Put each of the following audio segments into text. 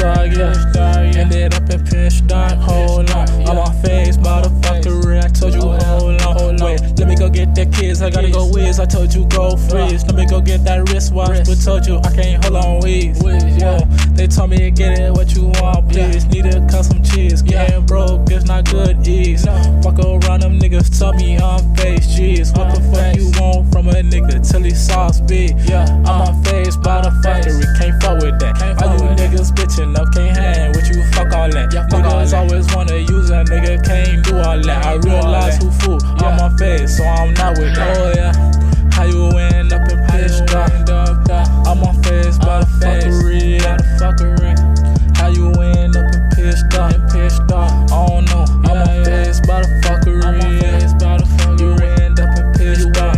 dark, yeah. Ended up in pitch dark, hold on. I'm on phase, motherfucker, I told you hold on. Wait, let me go get that kids, I gotta go whiz. I told you go freeze. Let me go get that wristwatch, but told you I can't hold on whiz. Whoa, they told me to get it what you want, please. Need to cut some cheese, getting broke, it's not good ease. Fuck around them niggas, tell me I'm face, jeez. What the fuck you want from a nigga till he sauce big? I'm on phase, motherfucker, can't fuck with that. All you niggas bitchin' up, can't hang with you, fuck all that. Niggas always wanna use a nigga, can't do all that. I realize who fool, I'm on phase, so I'm not with that. Oh yeah, how you end up in pitch dark? I'm on phase, motherfuckery. How you end up in pitch dark? I don't know, I'm on phase, motherfuckery. You end up in pitch dark.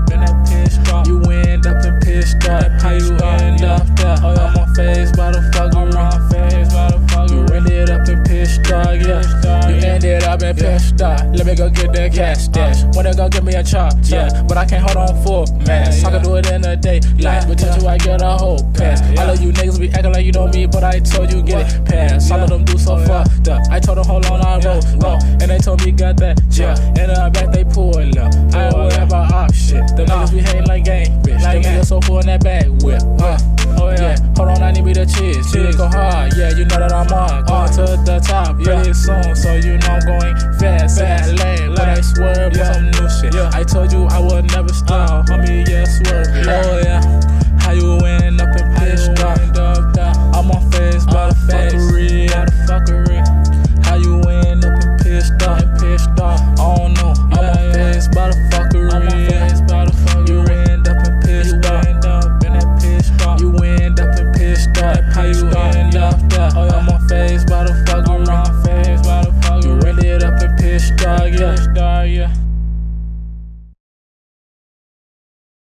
You end up in pitch dark. How you end up there? I'm on phase, motherfucker. You ended up in pitch dark, yeah. You ended up in pitch dark. Let me go get that cash stash. Wanna go get me a chop, yeah. But I can't hold on for mass. I can do it in a day. Like, but tell you I get a whole pass. All of you niggas be acting like you know me, but I told you get it past. All of them do so fucked up. I told them hold on, I roll low. And they told me got that, yeah. And in the back they pull it up. I ain't worried about op shit. The niggas be hating like gang, bitch. Them niggas so full in that bag whip. Oh yeah, hold on, I need me the cheese. Go hard, yeah, you know that I'm on. Going to the top, pretty soon, so you know I'm going fast. Lane, but I swerve with some new shit. I told you I would never stop, homie, yeah, swerve. Oh yeah, how you end up in pitch dark? I'm on phase, motherfuckery. How you end up in pitch dark? I don't know, I'm on phase, motherfuckery. You end up in pitch dark. You end up in pitch dark. How you end up there? I'm on phase,